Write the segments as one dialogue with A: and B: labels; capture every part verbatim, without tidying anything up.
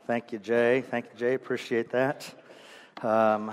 A: Thank you, Jay. Thank you, Jay. Appreciate that. Um,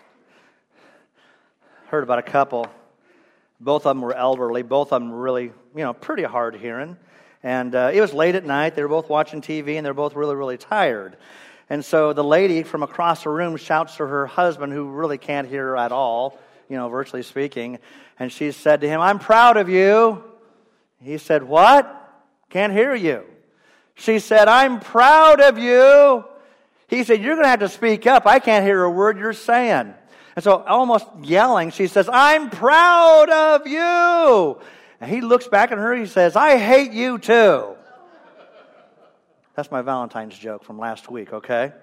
A: heard about a couple. Both of them were elderly. Both of them were really, you know, pretty hard hearing. And uh, it was late at night. They were both watching T V, and they're both really, really tired. And so the lady from across the room shouts to her husband, who really can't hear at all, you know, virtually speaking. And she said to him, "I'm proud of you." He said, "What? Can't hear you." She said, "I'm proud of you." He said, "You're going to have to speak up. I can't hear a word you're saying." And so almost yelling, she says, "I'm proud of you." And he looks back at her, he says, "I hate you too." That's my Valentine's joke from last week, okay?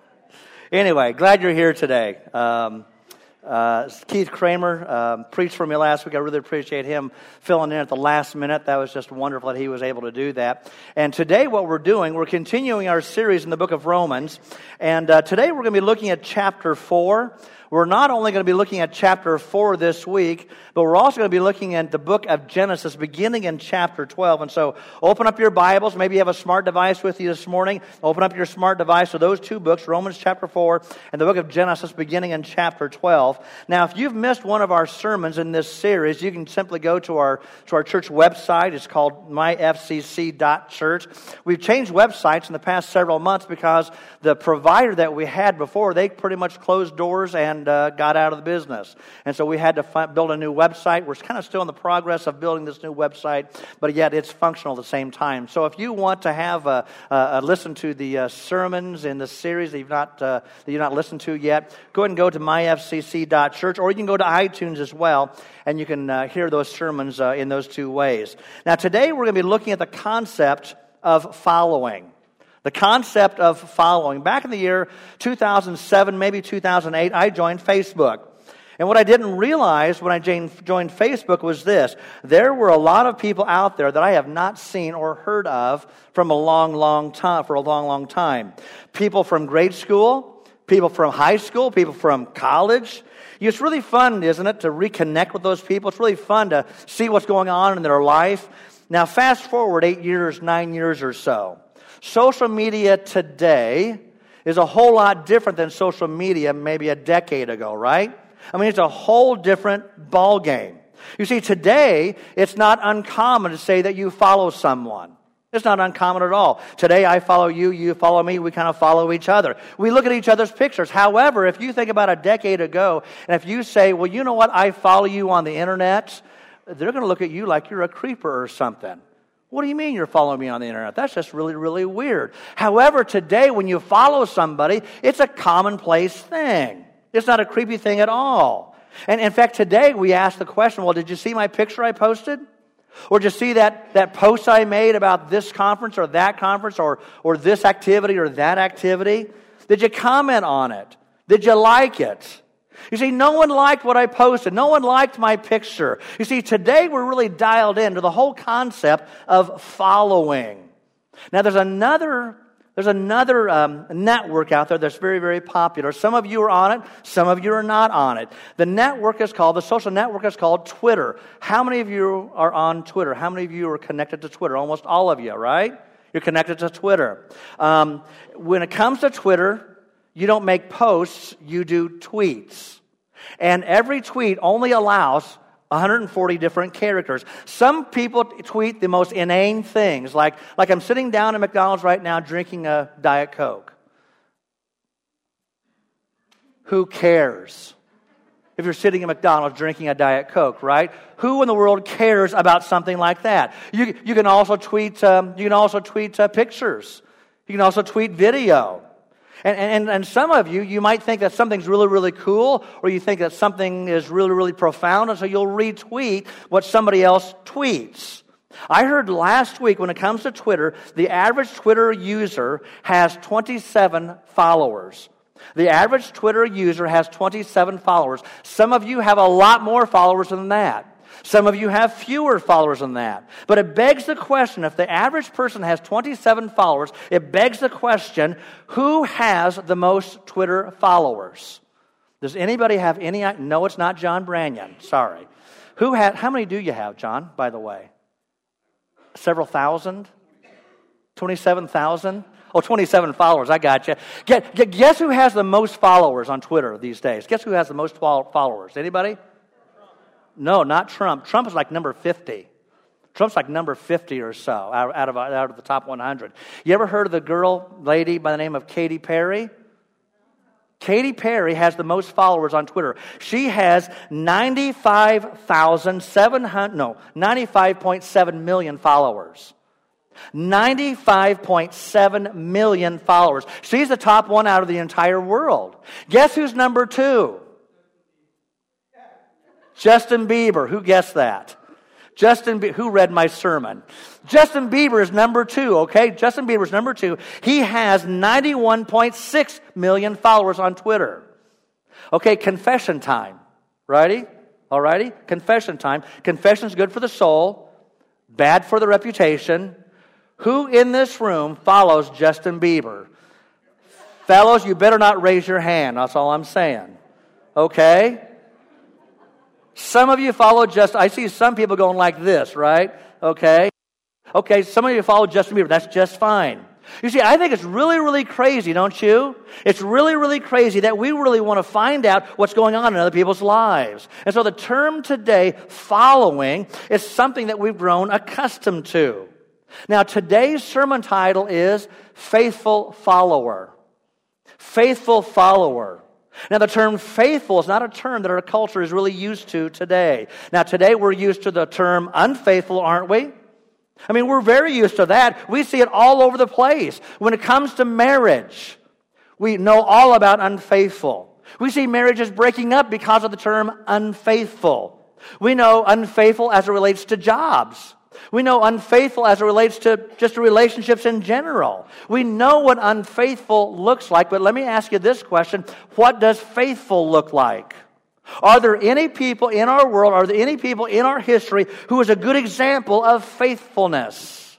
A: Anyway, glad you're here today. Um, uh, Keith Kramer um, preached for me last week. I really appreciate him filling in at the last minute. That was just wonderful that he was able to do that. And today what we're doing, we're continuing our series in the book of Romans. And uh, today we're going to be looking at chapter four. We're not only going to be looking at chapter four this week, but we're also going to be looking at the book of Genesis, beginning in chapter twelve. And so open up your Bibles. Maybe you have a smart device with you this morning. Open up your smart device to those two books, Romans chapter four and the book of Genesis, beginning in chapter twelve. Now, if you've missed one of our sermons in this series, you can simply go to our to our church website. It's called my f c c dot church. We've changed websites in the past several months because the provider that we had before, they pretty much closed doors and uh, got out of the business. And so we had to fi- build a new website. We're kind of still in the progress of building this new website, but yet it's functional at the same time. So if you want to have a, a, a listen to the uh, sermons in the series that you've not uh, that you've not listened to yet, go ahead and go to my f c c dot church, or you can go to iTunes as well, and you can uh, hear those sermons uh, in those two ways. Now today we're going to be looking at the concept of following. The concept of following. Back in the year two thousand seven, maybe two thousand eight, I joined Facebook. And what I didn't realize when I joined Facebook was this. There were a lot of people out there that I have not seen or heard of from a long, long time, for a long, long time. People from grade school, people from high school, people from college. It's really fun, isn't it, to reconnect with those people. It's really fun to see what's going on in their life. Now, fast forward eight years, nine years or so. Social media today is a whole lot different than social media maybe a decade ago, right? I mean, it's a whole different ball game. You see, today, it's not uncommon to say that you follow someone. It's not uncommon at all. Today, I follow you, you follow me, we kind of follow each other. We look at each other's pictures. However, if you think about a decade ago, and if you say, well, you know what, I follow you on the internet, they're going to look at you like you're a creeper or something. What do you mean you're following me on the internet? That's just really, really weird. However, today when you follow somebody, it's a commonplace thing. It's not a creepy thing at all. And in fact, today we ask the question, well, did you see my picture I posted? Or did you see that, that post I made about this conference or that conference or, or this activity or that activity? Did you comment on it? Did you like it? You see, no one liked what I posted. No one liked my picture. You see, today we're really dialed into the whole concept of following. Now, there's another there's another um, network out there that's very, very popular. Some of you are on it. Some of you are not on it. The network is called, the social network is called Twitter. How many of you are on Twitter? How many of you are connected to Twitter? Almost all of you, right? You're connected to Twitter. Um, when it comes to Twitter, you don't make posts, you do tweets. And every tweet only allows one hundred forty different characters. Some people tweet the most inane things, like, like I'm sitting down at McDonald's right now drinking a Diet Coke. Who cares? If you're sitting at McDonald's drinking a Diet Coke, right? Who in the world cares about something like that? You, you can also tweet, um, you can also tweet uh, pictures. You can also tweet video. And, and and some of you, you might think that something's really, really cool, or you think that something is really, really profound, and so you'll retweet what somebody else tweets. I heard last week when it comes to Twitter, the average Twitter user has twenty-seven followers. The average Twitter user has twenty-seven followers. Some of you have a lot more followers than that. Some of you have fewer followers than that. But it begs the question, if the average person has twenty-seven followers, it begs the question, who has the most Twitter followers? Does anybody have any? No, it's not John Branyan. Sorry. Who had? How many do you have, John, by the way? Several thousand? twenty-seven thousand? Oh, twenty-seven followers. I got you. Guess who has the most followers on Twitter these days? Guess who has the most followers? Anybody? No, not Trump. Trump is like number fifty. Trump's like number fifty or so out of, out of the top one hundred. You ever heard of the girl, lady by the name of Katy Perry? Katy Perry has the most followers on Twitter. She has ninety-five thousand seven hundred, no, ninety-five point seven million followers. ninety-five point seven million followers. She's the top one out of the entire world. Guess who's number two? Justin Bieber. Who guessed that? Justin, Be- who read my sermon? Justin Bieber is number two, okay? Justin Bieber is number two. He has ninety-one point six million followers on Twitter. Okay, confession time. Righty? All righty? Confession time. Confession's good for the soul, bad for the reputation. Who in this room follows Justin Bieber? Fellows, you better not raise your hand. That's all I'm saying. Okay? Some of you follow Justin. I see some people going like this, right? Okay. Okay, some of you follow Justin Bieber. That's just fine. You see, I think it's really, really crazy, don't you? It's really, really crazy that we really want to find out what's going on in other people's lives. And so the term today, following, is something that we've grown accustomed to. Now, today's sermon title is Faithful Follower. Faithful Follower. Now, the term faithful is not a term that our culture is really used to today. Now, today we're used to the term unfaithful, aren't we? I mean, we're very used to that. We see it all over the place. When it comes to marriage, we know all about unfaithful. We see marriages breaking up because of the term unfaithful. We know unfaithful as it relates to jobs. We know unfaithful as it relates to just relationships in general. We know what unfaithful looks like, but let me ask you this question. What does faithful look like? Are there any people in our world, are there any people in our history who is a good example of faithfulness?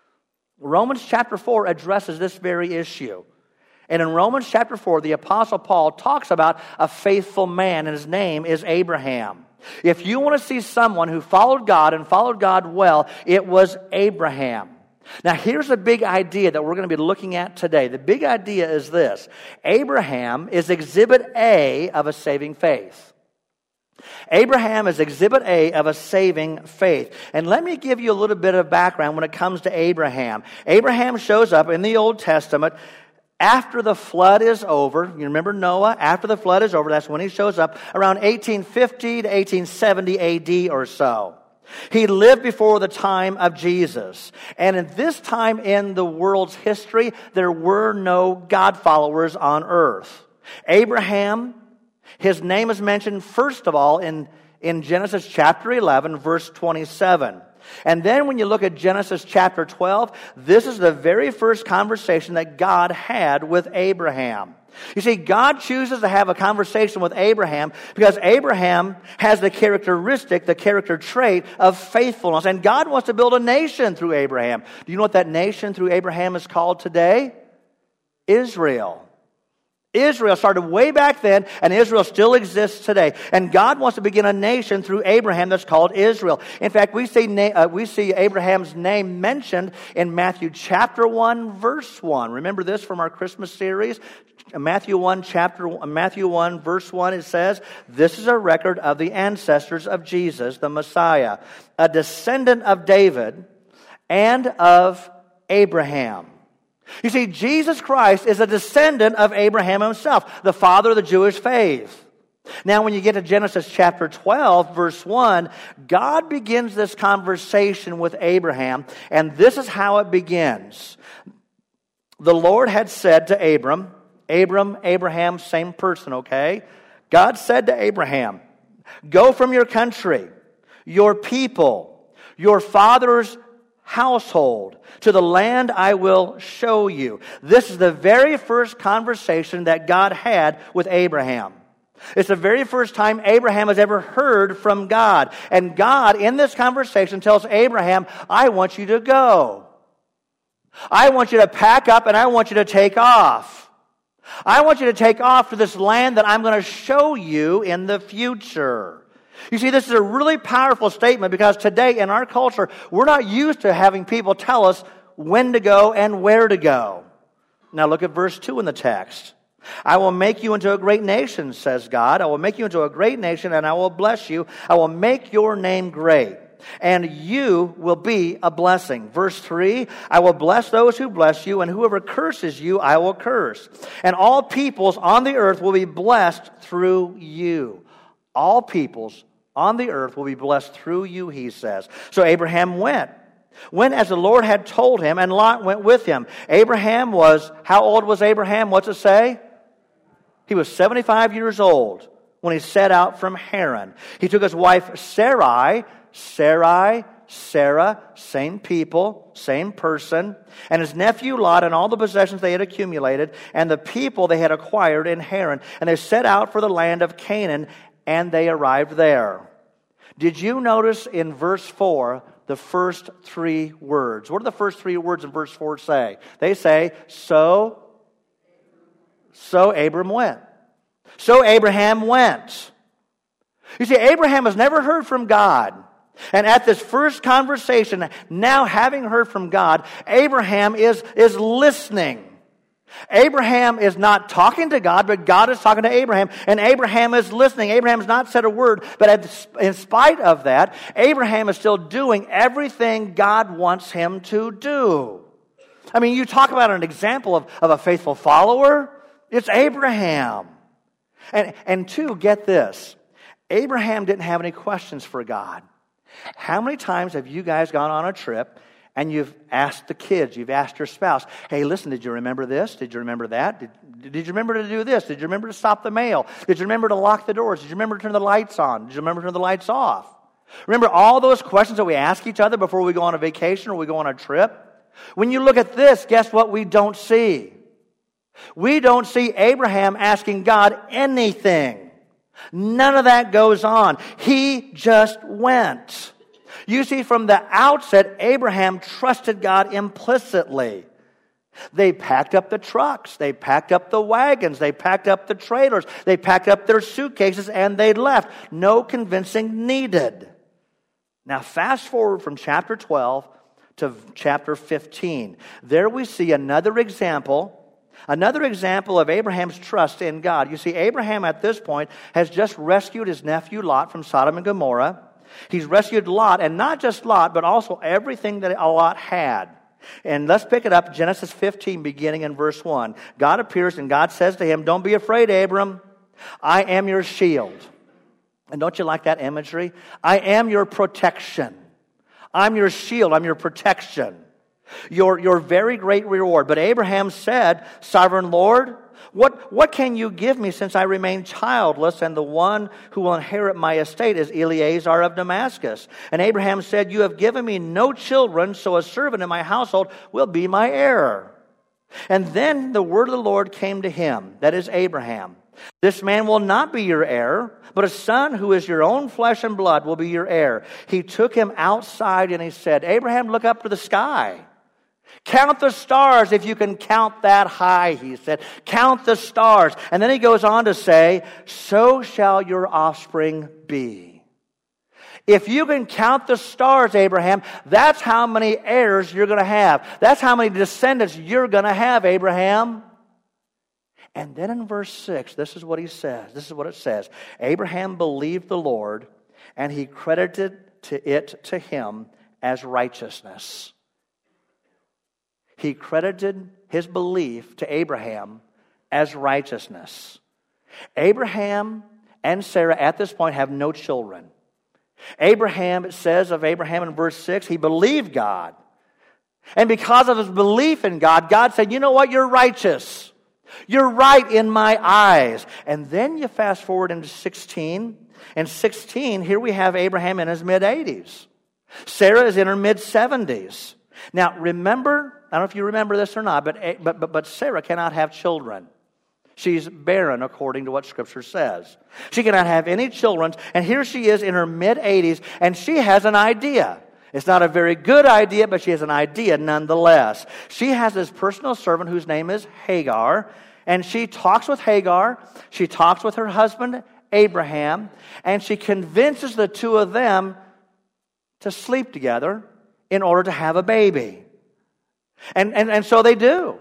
A: Romans chapter four addresses this very issue. And in Romans chapter four, the Apostle Paul talks about a faithful man, and his name is Abraham. If you want to see someone who followed God and followed God well, it was Abraham. Now, here's a big idea that we're going to be looking at today. The big idea is this. Abraham is exhibit A of a saving faith. Abraham is exhibit A of a saving faith. And let me give you a little bit of background when it comes to Abraham. Abraham shows up in the Old Testament after the flood is over. You remember Noah? After the flood is over, that's when he shows up, around eighteen fifty to eighteen seventy A D or so. He lived before the time of Jesus. And at this time in the world's history, there were no God followers on earth. Abraham, his name is mentioned first of all in, in Genesis chapter eleven, verse twenty-seven. And then when you look at Genesis chapter twelve, this is the very first conversation that God had with Abraham. You see, God chooses to have a conversation with Abraham because Abraham has the characteristic, the character trait of faithfulness. And God wants to build a nation through Abraham. Do you know what that nation through Abraham is called today? Israel. Israel started way back then, and Israel still exists today. And God wants to begin a nation through Abraham that's called Israel. In fact, we see uh, we see Abraham's name mentioned in Matthew chapter one, verse one. Remember this from our Christmas series? Matthew one, chapter Matthew one, verse one. It says, "This is a record of the ancestors of Jesus, the Messiah, a descendant of David and of Abraham." You see, Jesus Christ is a descendant of Abraham himself, the father of the Jewish faith. Now, when you get to Genesis chapter twelve, verse one, God begins this conversation with Abraham, and this is how it begins. The Lord had said to Abram, Abram, Abraham, same person, okay? God said to Abraham, "Go from your country, your people, your father's household, to the land I will show you." This is the very first conversation that God had with Abraham. It's the very first time Abraham has ever heard from God. And God, in this conversation, tells Abraham, "I want you to go. I want you to pack up and I want you to take off. I want you to take off to this land that I'm going to show you in the future." You see, this is a really powerful statement because today in our culture, we're not used to having people tell us when to go and where to go. Now look at verse two in the text. I will make you into a great nation, says God. I will make you into a great nation, and I will bless you. I will make your name great, and you will be a blessing. Verse three, I will bless those who bless you, and whoever curses you, I will curse. And all peoples on the earth will be blessed through you. All peoples on the earth will be blessed through you, he says. So Abraham went. Went as the Lord had told him, and Lot went with him. Abraham was, how old was Abraham? What's it say? He was seventy-five years old when he set out from Haran. He took his wife Sarai, Sarai, Sarah, same people, same person, and his nephew Lot and all the possessions they had accumulated, and the people they had acquired in Haran. And they set out for the land of Canaan, and they arrived there. Did you notice in verse four the first three words? What do the first three words in verse four say? They say, so, so Abram went. So Abraham went. You see, Abraham has never heard from God. And at this first conversation, now having heard from God, Abraham is, is listening. Abraham is not talking to God, but God is talking to Abraham, and Abraham is listening. Abraham has not said a word, but in spite of that, Abraham is still doing everything God wants him to do. I mean, you talk about an example of, of a faithful follower, it's Abraham. And, and two, get this, Abraham didn't have any questions for God. How many times have you guys gone on a trip and you've asked the kids, you've asked your spouse, hey, listen, did you remember this? Did you remember that? Did, did you remember to do this? Did you remember to stop the mail? Did you remember to lock the doors? Did you remember to turn the lights on? Did you remember to turn the lights off? Remember all those questions that we ask each other before we go on a vacation or we go on a trip? When you look at this, guess what we don't see? We don't see Abraham asking God anything. None of that goes on. He just went. You see, from the outset, Abraham trusted God implicitly. They packed up the trucks. They packed up the wagons. They packed up the trailers. They packed up their suitcases and they left. No convincing needed. Now, fast forward from chapter twelve to chapter fifteen. There we see another example Another example of Abraham's trust in God. You see, Abraham at this point has just rescued his nephew Lot from Sodom and Gomorrah. He's rescued Lot, and not just Lot, but also everything that Lot had. And let's pick it up, Genesis fifteen, beginning in verse one. God appears and God says to him, don't be afraid, Abram. I am your shield. And don't you like that imagery? I am your protection. I'm your shield. I'm your protection. Your, your very great reward. But Abraham said, Sovereign Lord, what, what can you give me since I remain childless, and the one who will inherit my estate is Eliezer of Damascus? And Abraham said, you have given me no children, so a servant in my household will be my heir. And then the word of the Lord came to him, that is Abraham. This man will not be your heir, but a son who is your own flesh and blood will be your heir. He took him outside and he said, Abraham, look up to the sky. Count the stars if you can count that high, he said. Count the stars. And then he goes on to say, so shall your offspring be. If you can count the stars, Abraham, that's how many heirs you're going to have. That's how many descendants you're going to have, Abraham. And then in verse six, this is what he says. This is what it says. Abraham believed the Lord, and he credited to it to him as righteousness. He credited his belief to Abraham as righteousness. Abraham and Sarah at this point have no children. Abraham, it says of Abraham in verse six, he believed God. And because of his belief in God, God said, you know what, you're righteous. You're right in my eyes. And then you fast forward into sixteen. In sixteen, here we have Abraham in his mid-eighties. Sarah is in her mid-seventies. Now, remember, I don't know if you remember this or not, but, but, but, but Sarah cannot have children. She's barren according to what Scripture says. She cannot have any children, and here she is in her mid-eighties, and she has an idea. It's not a very good idea, but she has an idea nonetheless. She has this personal servant whose name is Hagar, and she talks with Hagar, she talks with her husband Abraham, and she convinces the two of them to sleep together in order to have a baby. And, and, and so they do.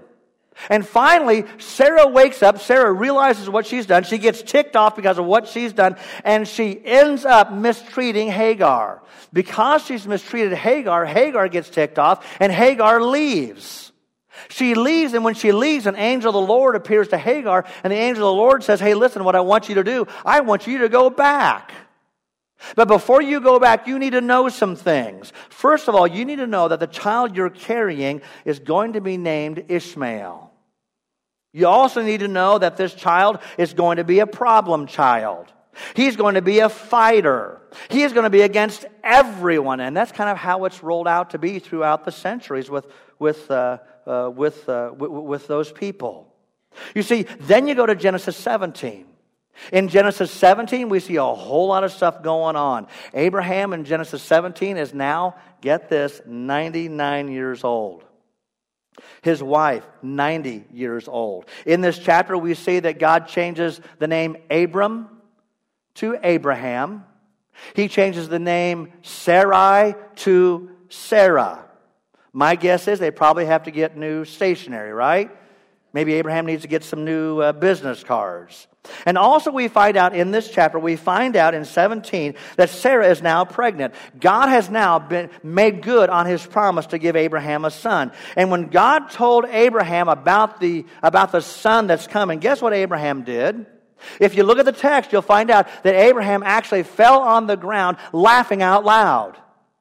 A: And finally, Sarah wakes up. Sarah realizes what she's done. She gets ticked off because of what she's done, and she ends up mistreating Hagar. Because she's mistreated Hagar, Hagar gets ticked off, and Hagar leaves. She leaves, and when she leaves, an angel of the Lord appears to Hagar, and the angel of the Lord says, hey, listen, what I want you to do, I want you to go back. But before you go back, you need to know some things. First of all, you need to know that the child you're carrying is going to be named Ishmael. You also need to know that this child is going to be a problem child. He's going to be a fighter. He is going to be against everyone. And that's kind of how it's rolled out to be throughout the centuries with, with, uh, uh, with, uh, with, with those people. You see, then you go to Genesis seventeen. In Genesis seventeen, we see a whole lot of stuff going on. Abraham in Genesis seventeen is now, get this, ninety-nine years old. His wife, ninety years old. In this chapter, we see that God changes the name Abram to Abraham. He changes the name Sarai to Sarah. My guess is they probably have to get new stationery, right? Maybe Abraham needs to get some new uh, business cards. And also we find out in this chapter, we find out in seventeen that Sarah is now pregnant. God has now been made good on his promise to give Abraham a son. And when God told Abraham about the, about the son that's coming, guess what Abraham did? If you look at the text, you'll find out that Abraham actually fell on the ground laughing out loud.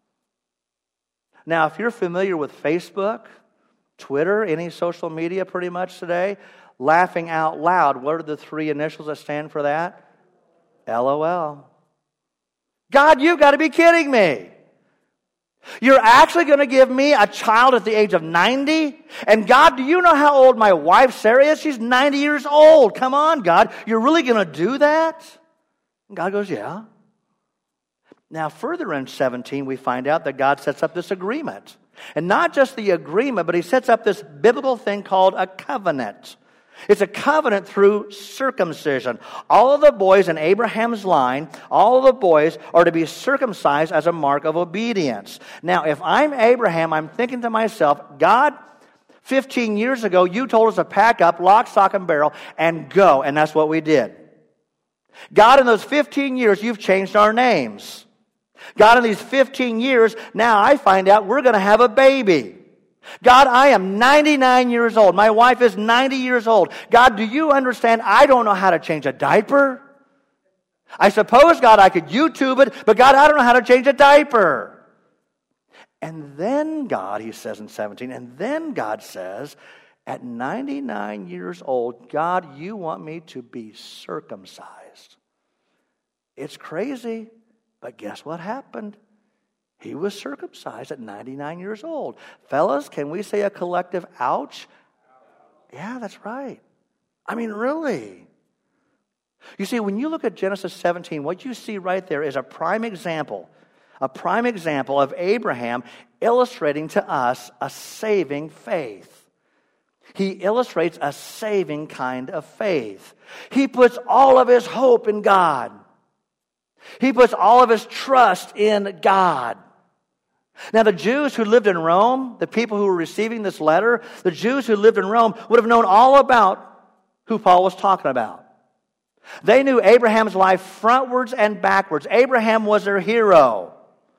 A: Now, if you're familiar with Facebook, Twitter, any social media pretty much today, laughing out loud, what are the three initials that stand for that? L O L. God, you've got to be kidding me. You're actually going to give me a child at the age of ninety? And God, do you know how old my wife Sarah is? She's ninety years old. Come on, God. You're really going to do that? And God goes, yeah. Now, further in seventeen, we find out that God sets up this agreement. And not just the agreement, but he sets up this biblical thing called a covenant. It's a covenant through circumcision. All of the boys in Abraham's line, all of the boys are to be circumcised as a mark of obedience. Now, if I'm Abraham, I'm thinking to myself, God, fifteen years ago, you told us to pack up, lock, stock, and barrel, and go. And that's what we did. God, in those fifteen years, you've changed our names. God, in these fifteen years, now I find out we're going to have a baby. God, I am ninety-nine years old. My wife is ninety years old. God, do you understand? I don't know how to change a diaper. I suppose, God, I could YouTube it, but God, I don't know how to change a diaper. And then God, he says in seventeen, and then God says, at ninety-nine years old, God, you want me to be circumcised. It's crazy, but guess what happened? He was circumcised at ninety-nine years old. Fellas, can we say a collective ouch? Yeah, that's right. I mean, really. You see, when you look at Genesis seventeen, what you see right there is a prime example, a prime example of Abraham illustrating to us a saving faith. He illustrates a saving kind of faith. He puts all of his hope in God. He puts all of his trust in God. Now, the Jews who lived in Rome, the people who were receiving this letter, the Jews who lived in Rome would have known all about who Paul was talking about. They knew Abraham's life frontwards and backwards. Abraham was their hero.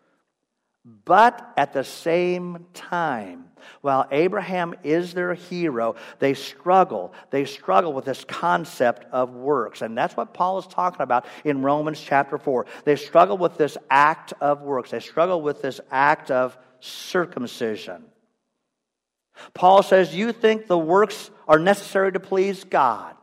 A: But at the same time, while Abraham is their hero, they struggle. They struggle with this concept of works. And that's what Paul is talking about in Romans chapter four. They struggle with this act of works. They struggle with this act of circumcision. Paul says, you think the works are necessary to please God.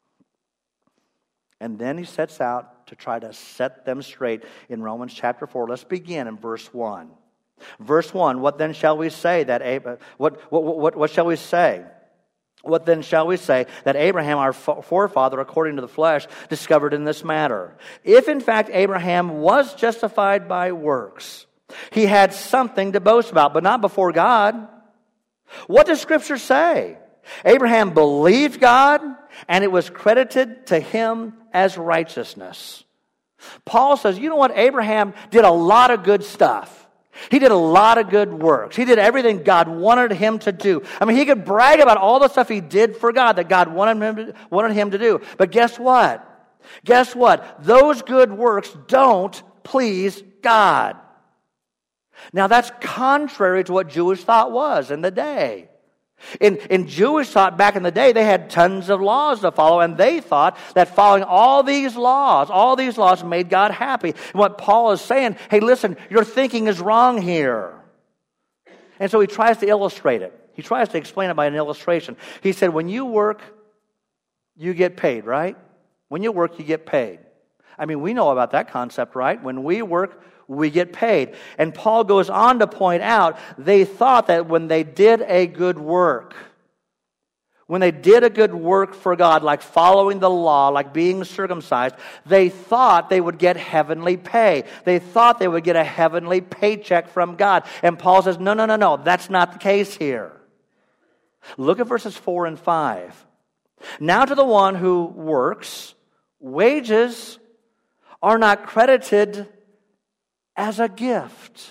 A: And then he sets out to try to set them straight in Romans chapter four. Let's begin in verse one. Verse one, what then shall we say that Ab- what, what what what shall we say? What then shall we say that Abraham, our forefather, according to the flesh, discovered in this matter? If in fact Abraham was justified by works, he had something to boast about, but not before God. What does Scripture say? Abraham believed God, and it was credited to him as righteousness. Paul says, you know what? Abraham did a lot of good stuff. He did a lot of good works. He did everything God wanted him to do. I mean, he could brag about all the stuff he did for God that God wanted him to, wanted him to do. But guess what? Guess what? Those good works don't please God. Now, that's contrary to what Jewish thought was in the day. In, in Jewish thought back in the day, they had tons of laws to follow, and they thought that following all these laws, all these laws made God happy. And what Paul is saying, hey, listen, your thinking is wrong here. And so he tries to illustrate it. He tries to explain it by an illustration. He said, when you work, you get paid, right? When you work, you get paid. I mean, we know about that concept, right? When we work, we get paid. And Paul goes on to point out, they thought that when they did a good work, when they did a good work for God, like following the law, like being circumcised, they thought they would get heavenly pay. They thought they would get a heavenly paycheck from God. And Paul says, no, no, no, no, that's not the case here. Look at verses four and five. Now to the one who works, wages are not credited as a gift.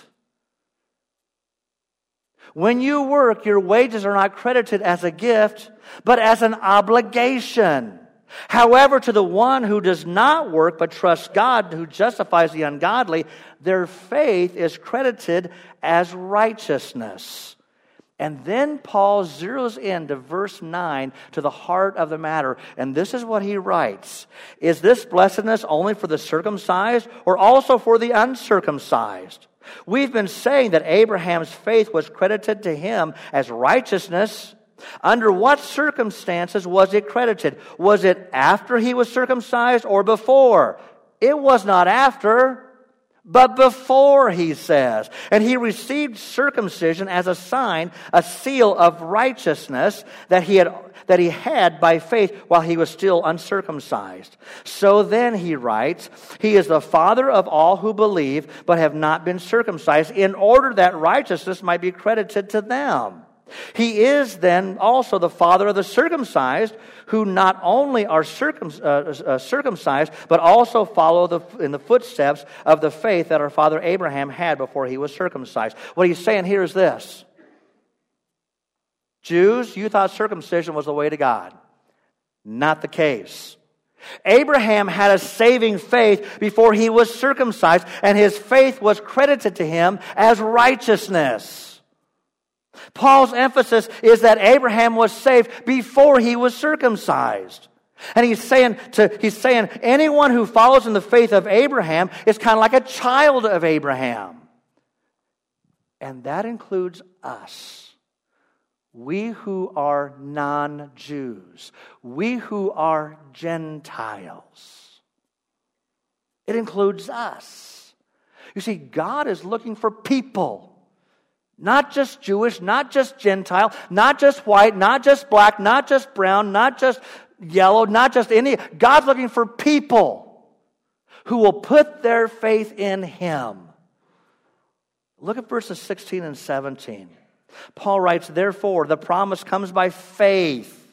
A: When you work, your wages are not credited as a gift, but as an obligation. However, to the one who does not work, but trusts God, who justifies the ungodly, their faith is credited as righteousness. And then Paul zeroes in to verse nine, to the heart of the matter. And this is what he writes. Is this blessedness only for the circumcised or also for the uncircumcised? We've been saying that Abraham's faith was credited to him as righteousness. Under what circumstances was it credited? Was it after he was circumcised or before? It was not after, but before, he says. And he received circumcision as a sign, a seal of righteousness that he had that he had by faith while he was still uncircumcised. So then, he writes, he is the father of all who believe but have not been circumcised, in order that righteousness might be credited to them. He is then also the father of the circumcised, who not only are circum, uh, uh, circumcised, but also follow the, in the footsteps of the faith that our father Abraham had before he was circumcised. What he's saying here is this. Jews, you thought circumcision was the way to God. Not the case. Abraham had a saving faith before he was circumcised, and his faith was credited to him as righteousness. Paul's emphasis is that Abraham was saved before he was circumcised. And he's saying to he's saying anyone who follows in the faith of Abraham is kind of like a child of Abraham. And that includes us. We who are non-Jews. We who are Gentiles. It includes us. You see, God is looking for people. Not just Jewish, not just Gentile, not just white, not just black, not just brown, not just yellow, not just any. God's looking for people who will put their faith in Him. Look at verses sixteen and seventeen. Paul writes, therefore, the promise comes by faith,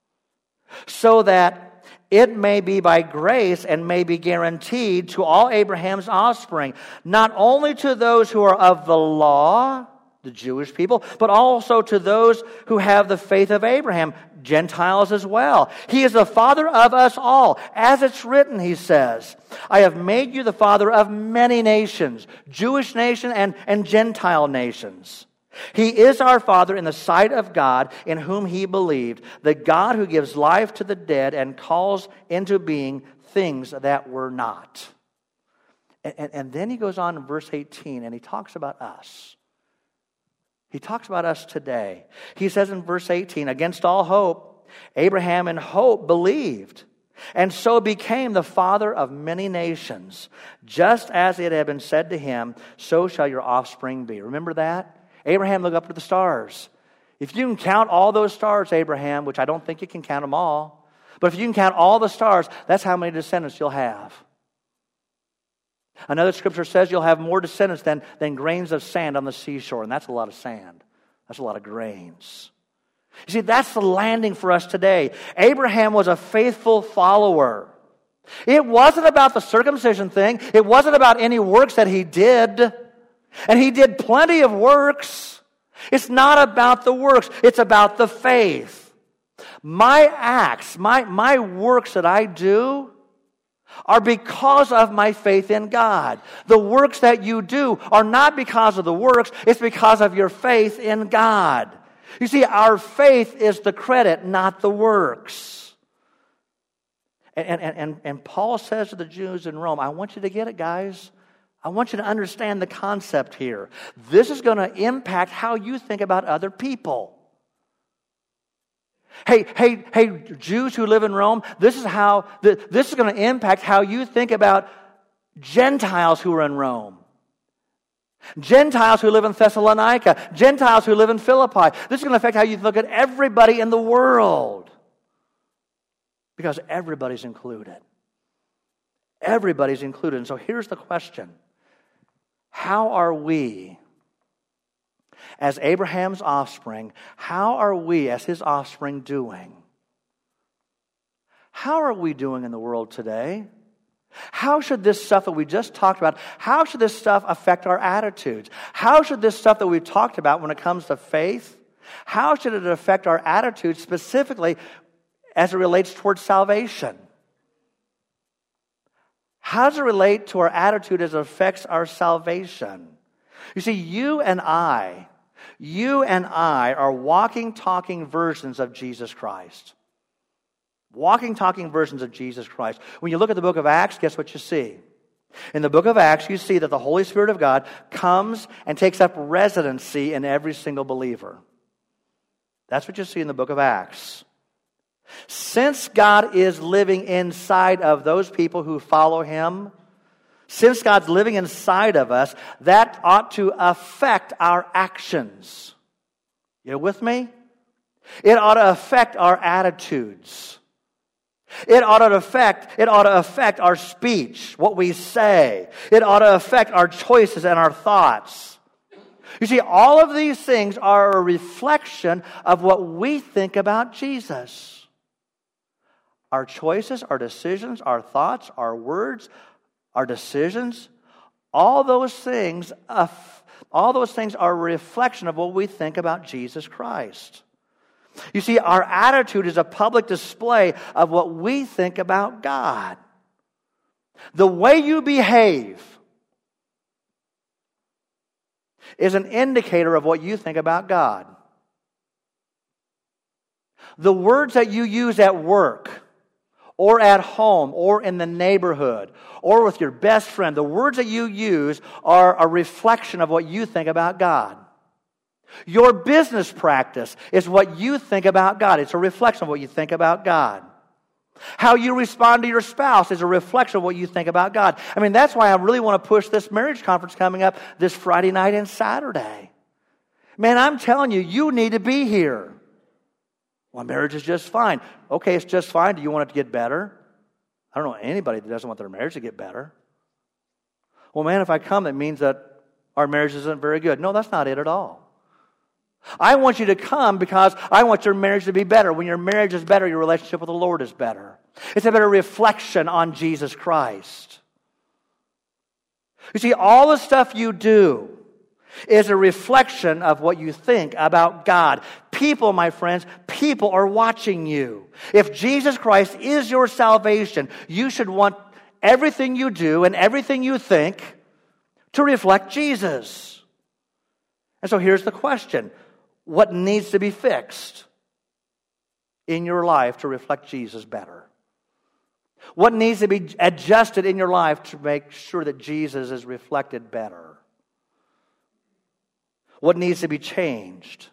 A: so that it may be by grace and may be guaranteed to all Abraham's offspring, not only to those who are of the law, the Jewish people, but also to those who have the faith of Abraham, Gentiles as well. He is the father of us all. As it's written, he says, I have made you the father of many nations, Jewish nation and, and Gentile nations. He is our Father in the sight of God, in whom he believed, the God who gives life to the dead and calls into being things that were not. And, and, and then he goes on in verse eighteen, and he talks about us. He talks about us today. He says in verse eighteen, against all hope, Abraham in hope believed, and so became the father of many nations. Just as it had been said to him, so shall your offspring be. Remember that? Abraham looked up to the stars. If you can count all those stars, Abraham, which I don't think you can count them all, but if you can count all the stars, that's how many descendants you'll have. Another scripture says you'll have more descendants than, than grains of sand on the seashore, and that's a lot of sand. That's a lot of grains. You see, that's the landing for us today. Abraham was a faithful follower. It wasn't about the circumcision thing. It wasn't about any works that he did. And he did plenty of works. It's not about the works. It's about the faith. My acts, my, my works that I do are because of my faith in God. The works that you do are not because of the works. It's because of your faith in God. You see, our faith is the credit, not the works. And, and, and, and Paul says to the Jews in Rome, I want you to get it, guys. I want you to understand the concept here. This is going to impact how you think about other people. Hey, hey, hey, Jews who live in Rome, this is how, this is going to impact how you think about Gentiles who are in Rome. Gentiles who live in Thessalonica. Gentiles who live in Philippi. This is going to affect how you look at everybody in the world. Because everybody's included. Everybody's included. And so here's the question. How are we, as Abraham's offspring, how are we as his offspring doing? How are we doing in the world today? How should this stuff that we just talked about, how should this stuff affect our attitudes? How should this stuff that we've talked about when it comes to faith, how should it affect our attitudes specifically as it relates towards salvation? How does it relate to our attitude as it affects our salvation? You see, you and I, you and I are walking, talking versions of Jesus Christ. Walking, talking versions of Jesus Christ. When you look at the book of Acts, guess what you see? In the book of Acts, you see that the Holy Spirit of God comes and takes up residency in every single believer. That's what you see in the book of Acts. Since God is living inside of those people who follow Him, since God's living inside of us, that ought to affect our actions. You with me? It ought to affect our attitudes. It ought to affect, it ought to affect our speech, what we say. It ought to affect our choices and our thoughts. You see, all of these things are a reflection of what we think about Jesus. Our choices, our decisions, our thoughts, our words, our decisions, all those things, uh, all those things are a reflection of what we think about Jesus Christ. You see, our attitude is a public display of what we think about God. The way you behave is an indicator of what you think about God. The words that you use at work, or at home, or in the neighborhood, or with your best friend, the words that you use are a reflection of what you think about God. Your business practice is what you think about God. It's a reflection of what you think about God. How you respond to your spouse is a reflection of what you think about God. I mean, that's why I really want to push this marriage conference coming up this Friday night and Saturday. Man, I'm telling you, you need to be here. Well, marriage is just fine. Okay, it's just fine. Do you want it to get better? I don't know anybody that doesn't want their marriage to get better. Well, man, if I come, it means that our marriage isn't very good. No, that's not it at all. I want you to come because I want your marriage to be better. When your marriage is better, your relationship with the Lord is better. It's a better reflection on Jesus Christ. You see, all the stuff you do is a reflection of what you think about God. People, my friends, people are watching you. If Jesus Christ is your salvation, you should want everything you do and everything you think to reflect Jesus. And so here's the question. What needs to be fixed in your life to reflect Jesus better? What needs to be adjusted in your life to make sure that Jesus is reflected better? What needs to be changed?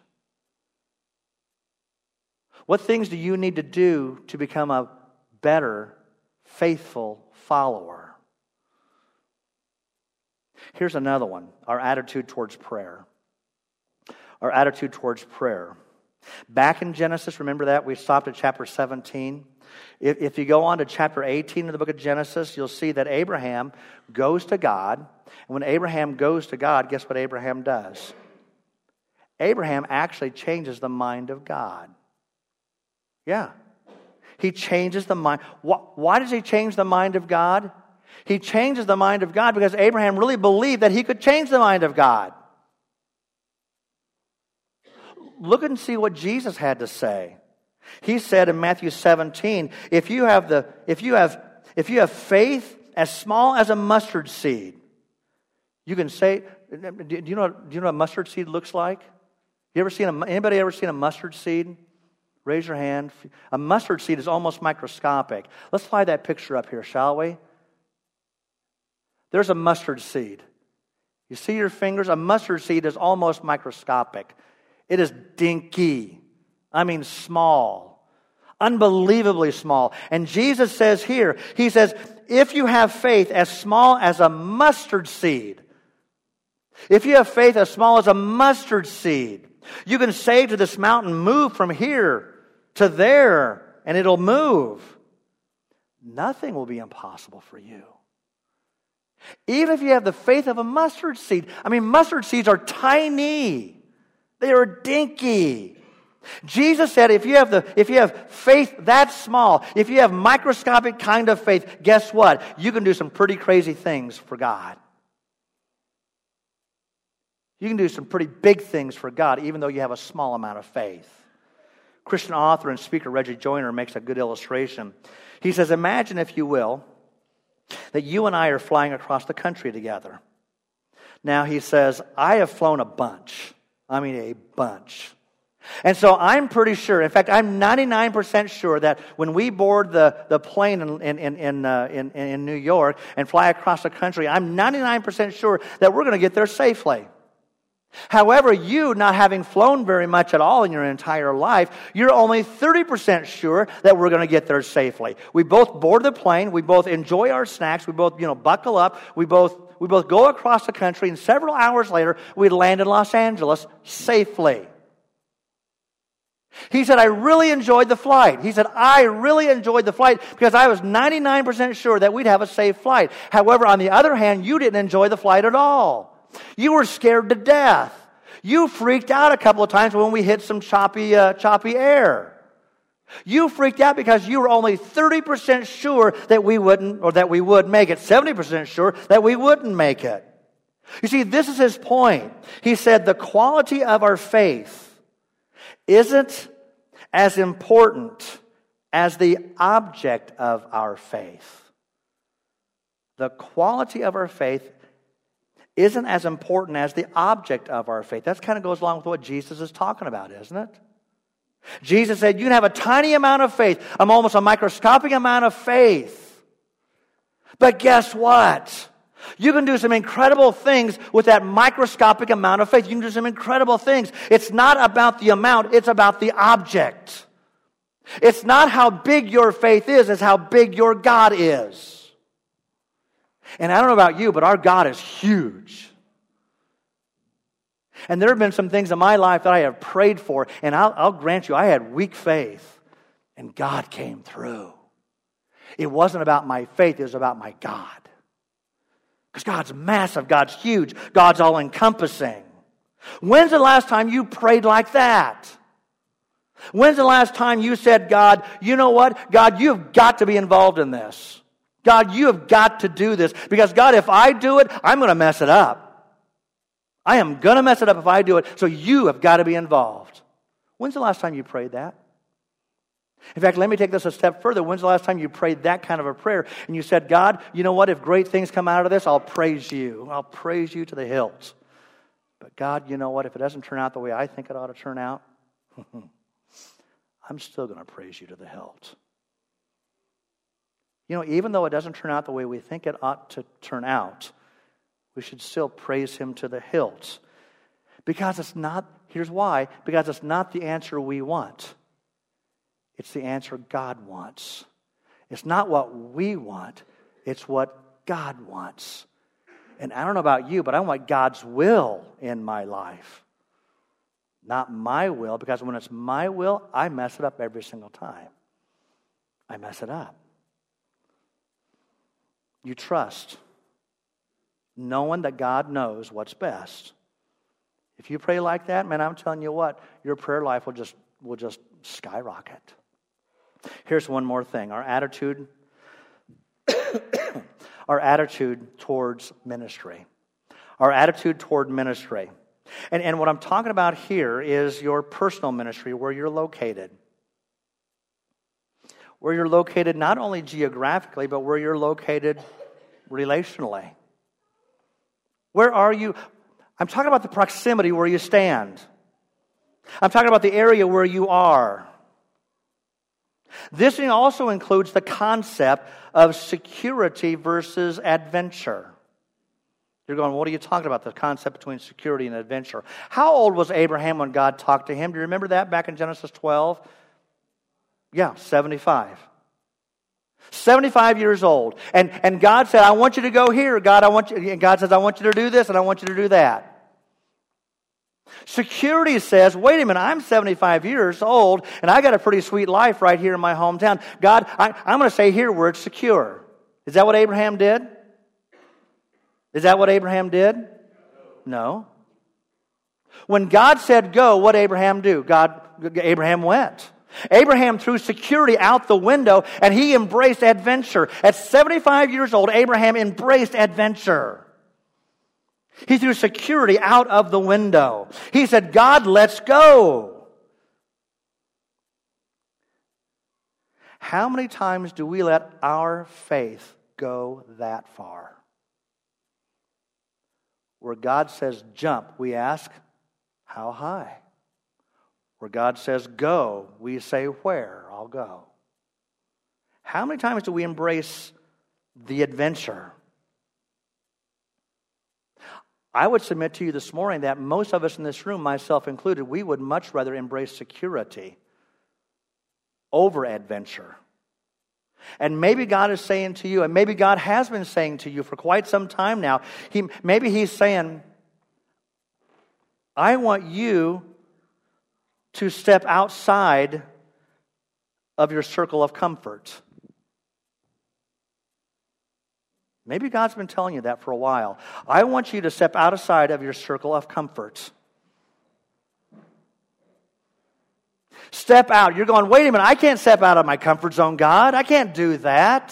A: What things do you need to do to become a better, faithful follower? Here's another one, our attitude towards prayer. Our attitude towards prayer. Back in Genesis, remember that? We stopped at chapter seventeen. If, if you go on to chapter eighteen of the book of Genesis, you'll see that Abraham goes to God. And when Abraham goes to God, guess what Abraham does? Abraham actually changes the mind of God. Yeah. He changes the mind. Why does he change the mind of God? He changes the mind of God because Abraham really believed that he could change the mind of God. Look and see what Jesus had to say. He said in Matthew seventeen, if you have the if you have if you have faith as small as a mustard seed, you can say, do you know do you know what a mustard seed looks like? You ever seen a, anybody ever seen a mustard seed? Raise your hand. A mustard seed is almost microscopic. Let's fly that picture up here, shall we? There's a mustard seed. You see your fingers? A mustard seed is almost microscopic. It is dinky. I mean small. Unbelievably small. And Jesus says here, He says, if you have faith as small as a mustard seed, if you have faith as small as a mustard seed, you can say to this mountain, move from here to there, and it'll move. Nothing will be impossible for you. Even if you have the faith of a mustard seed. I mean, mustard seeds are tiny. They are dinky. Jesus said if you have the if you have faith that small, if you have microscopic kind of faith, guess what? You can do some pretty crazy things for God. You can do some pretty big things for God, even though you have a small amount of faith. Christian author and speaker Reggie Joyner makes a good illustration. He says, imagine, if you will, that you and I are flying across the country together. Now, he says, I have flown a bunch. I mean, a bunch. And so I'm pretty sure, in fact, I'm ninety-nine percent sure that when we board the, the plane in, in, in, in, uh, in, in New York and fly across the country, I'm ninety-nine percent sure that we're going to get there safely. However, you, not having flown very much at all in your entire life, you're only thirty percent sure that we're going to get there safely. We both board the plane, we both enjoy our snacks, we both, you know, buckle up, we both we both go across the country, and several hours later, we land in Los Angeles safely. He said, I really enjoyed the flight. He said, I really enjoyed the flight because I was ninety-nine percent sure that we'd have a safe flight. However, on the other hand, you didn't enjoy the flight at all. You were scared to death. You freaked out a couple of times when we hit some choppy, uh, choppy air. You freaked out because you were only thirty percent sure that we wouldn't, or that we would make it. seventy percent sure that we wouldn't make it. You see, this is his point. He said the quality of our faith isn't as important as the object of our faith. The quality of our faith isn't as important as the object of our faith. That kind of goes along with what Jesus is talking about, isn't it? Jesus said, you can have a tiny amount of faith, um, almost a microscopic amount of faith. But guess what? You can do some incredible things with that microscopic amount of faith. You can do some incredible things. It's not about the amount, it's about the object. It's not how big your faith is, it's how big your God is. And I don't know about you, but our God is huge. And there have been some things in my life that I have prayed for, and I'll, I'll grant you, I had weak faith, and God came through. It wasn't about my faith, it was about my God. Because God's massive, God's huge, God's all-encompassing. When's the last time you prayed like that? When's the last time you said, God, you know what? God, you've got to be involved in this. God, you have got to do this. Because God, if I do it, I'm going to mess it up. I am going to mess it up if I do it. So you have got to be involved. When's the last time you prayed that? In fact, let me take this a step further. When's the last time you prayed that kind of a prayer and you said, God, you know what? If great things come out of this, I'll praise you. I'll praise you to the hilt. But God, you know what? If it doesn't turn out the way I think it ought to turn out, I'm still going to praise you to the hilt. You know, even though it doesn't turn out the way we think it ought to turn out, we should still praise Him to the hilt. Because it's not, here's why, because it's not the answer we want. It's the answer God wants. It's not what we want. It's what God wants. And I don't know about you, but I want God's will in my life. Not my will, because when it's my will, I mess it up every single time. I mess it up. You trust, knowing that God knows what's best. If you pray like that, man, I'm telling you what, your prayer life will just will just skyrocket. Here's one more thing. Our attitude, our attitude towards ministry. Our attitude toward ministry. And, and what I'm talking about here is your personal ministry, where you're located. Where you're located not only geographically, but where you're located relationally. Where are you? I'm talking about the proximity where you stand. I'm talking about the area where you are. This also includes the concept of security versus adventure. You're going, what are you talking about, the concept between security and adventure? How old was Abraham when God talked to him? Do you remember that back in Genesis twelve? Yeah, seventy-five. seventy-five years old. And, and God said, I want you to go here. God, I want you, and God says, I want you to do this and I want you to do that. Security says, wait a minute, I'm seventy-five years old and I got a pretty sweet life right here in my hometown. God, I, I'm going to stay here where it's secure. Is that what Abraham did? Is that what Abraham did? No. When God said go, what did Abraham do? God, Abraham went. Abraham threw security out the window and he embraced adventure. At seventy-five years old, Abraham embraced adventure. He threw security out of the window. He said, God, let's go. How many times do we let our faith go that far? Where God says jump, we ask, how high? Where God says go, we say where? I'll go. How many times do we embrace the adventure? I would submit to you this morning that most of us in this room, myself included, we would much rather embrace security over adventure. And maybe God is saying to you, and maybe God has been saying to you for quite some time now, he, maybe He's saying, I want you to step outside of your circle of comfort. Maybe God's been telling you that for a while. I want you to step outside of your circle of comfort. Step out. You're going, wait a minute, I can't step out of my comfort zone, God. I can't do that.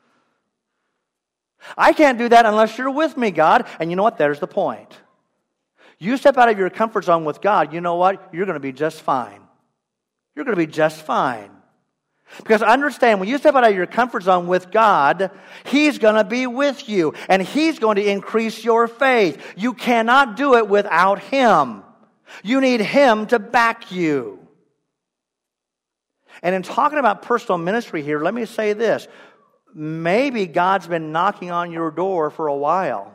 A: I can't do that unless you're with me, God. And you know what? There's the point. You step out of your comfort zone with God, you know what? You're going to be just fine. You're going to be just fine. Because understand, when you step out of your comfort zone with God, He's going to be with you. And He's going to increase your faith. You cannot do it without Him. You need Him to back you. And in talking about personal ministry here, let me say this. Maybe God's been knocking on your door for a while.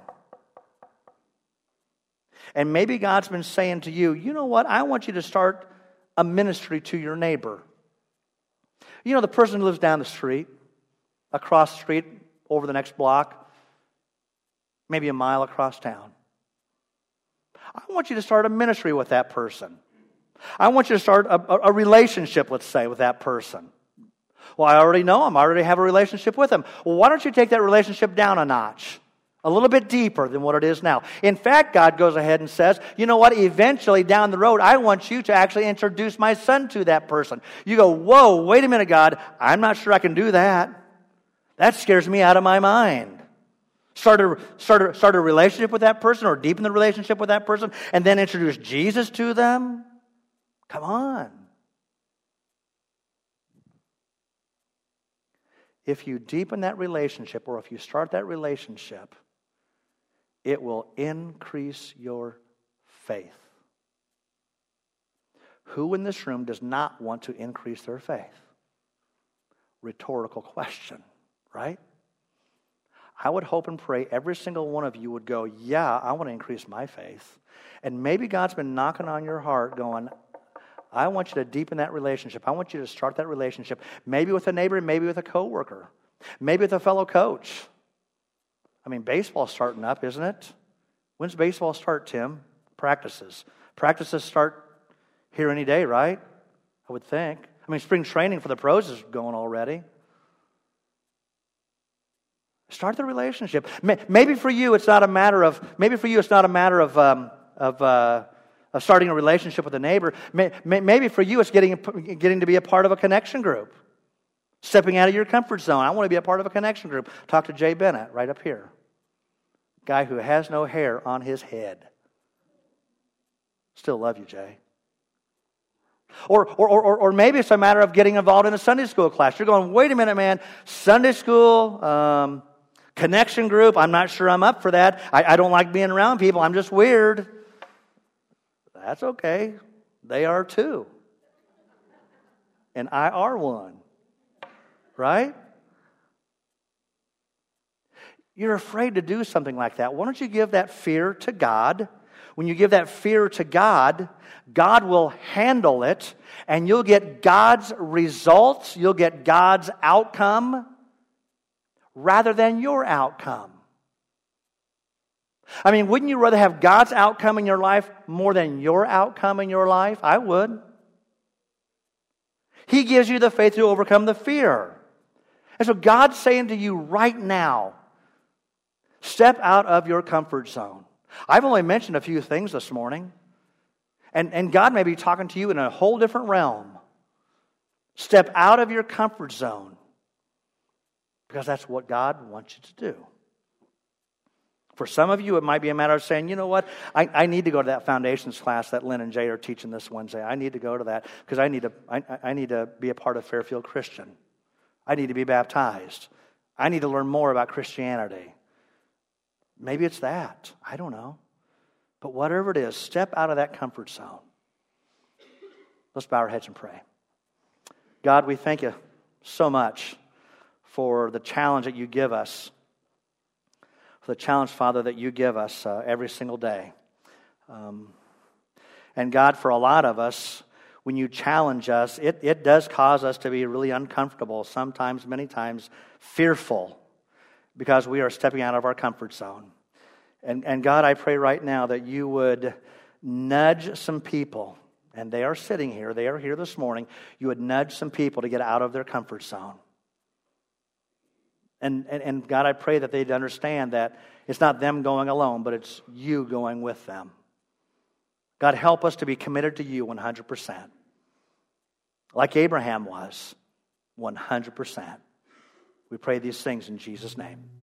A: And maybe God's been saying to you, you know what? I want you to start a ministry to your neighbor. You know, the person who lives down the street, across the street, over the next block, maybe a mile across town. I want you to start a ministry with that person. I want you to start a, a relationship, let's say, with that person. Well, I already know him. I already have a relationship with him. Well, why don't you take that relationship down a notch? A little bit deeper than what it is now. In fact, God goes ahead and says, you know what, eventually down the road, I want you to actually introduce my son to that person. You go, whoa, wait a minute, God, I'm not sure I can do that. That scares me out of my mind. Start a, start a, start a relationship with that person or deepen the relationship with that person and then introduce Jesus to them? Come on. If you deepen that relationship or if you start that relationship, it will increase your faith. Who in this room does not want to increase their faith? Rhetorical question, right? I would hope and pray every single one of you would go, yeah, I want to increase my faith. And maybe God's been knocking on your heart going, I want you to deepen that relationship. I want you to start that relationship. Maybe with a neighbor, maybe with a coworker, maybe with a fellow coach. I mean, baseball's starting up, isn't it? When's baseball start, Tim? Practices. Practices start here any day, right? I would think. I mean, spring training for the pros is going already. Start the relationship. Maybe for you, it's not a matter of. Maybe for you, it's not a matter of um, of. Uh, Of starting a relationship with a neighbor. Maybe for you it's getting, getting to be a part of a connection group. Stepping out of your comfort zone. I want to be a part of a connection group. Talk to Jay Bennett right up here. Guy who has no hair on his head. Still love you, Jay. Or, or, or, or maybe it's a matter of getting involved in a Sunday school class. You're going, wait a minute, man. Sunday school, um, connection group, I'm not sure I'm up for that. I, I don't like being around people. I'm just weird. That's okay. They are too. And I are one. Right? You're afraid to do something like that. Why don't you give that fear to God? When you give that fear to God, God will handle it, and you'll get God's results, you'll get God's outcome, rather than your outcome. I mean, wouldn't you rather have God's outcome in your life more than your outcome in your life? I would. He gives you the faith to overcome the fear. And so God's saying to you right now, step out of your comfort zone. I've only mentioned a few things this morning. And, and God may be talking to you in a whole different realm. Step out of your comfort zone. Because that's what God wants you to do. For some of you, it might be a matter of saying, you know what, I, I need to go to that foundations class that Lynn and Jay are teaching this Wednesday. I need to go to that because I need to, I, I need to be a part of Fairfield Christian. I need to be baptized. I need to learn more about Christianity. Maybe it's that. I don't know. But whatever it is, step out of that comfort zone. Let's bow our heads and pray. God, we thank you so much for the challenge that you give us. For the challenge, Father, that you give us uh, every single day. Um, and God, for a lot of us, when you challenge us, it, it does cause us to be really uncomfortable, sometimes, many times, fearful, because we are stepping out of our comfort zone. And, and God, I pray right now that you would nudge some people, and they are sitting here, they are here this morning, you would nudge some people to get out of their comfort zone. And, and, and God, I pray that they'd understand that it's not them going alone, but it's you going with them. God, help us to be committed to you one hundred percent. Like Abraham was, one hundred percent. We pray these things in Jesus' name.